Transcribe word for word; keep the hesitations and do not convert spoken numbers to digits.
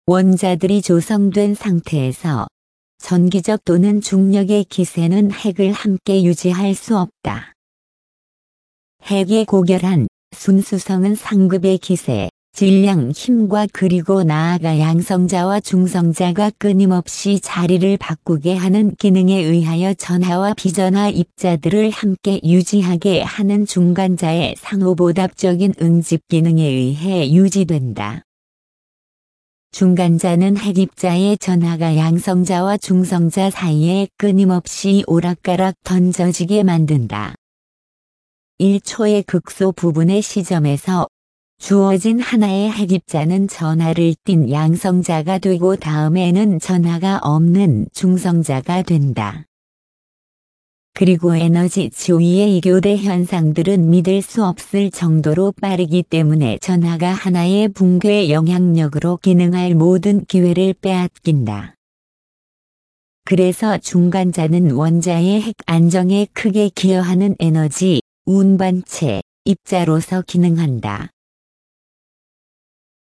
원자들이 조성된 상태에서 전기적 또는 중력의 기세는 핵을 함께 유지할 수 없다. 핵의 고결한 순수성은 상급의 기세, 질량, 힘과 그리고 나아가 양성자와 중성자가 끊임없이 자리를 바꾸게 하는 기능에 의하여 전하와 비전하 입자들을 함께 유지하게 하는 중간자의 상호보답적인 응집 기능에 의해 유지된다. 중간자는 핵입자의 전하가 양성자와 중성자 사이에 끊임없이 오락가락 던져지게 만든다. 일 초의 극소 부분의 시점에서 주어진 하나의 핵입자는 전하를 띤 양성자가 되고 다음에는 전하가 없는 중성자가 된다. 그리고 에너지 지위의 이교대 현상들은 믿을 수 없을 정도로 빠르기 때문에 전하가 하나의 붕괴 영향력으로 기능할 모든 기회를 빼앗긴다. 그래서 중간자는 원자의 핵 안정에 크게 기여하는 에너지 운반체 입자로서 기능한다.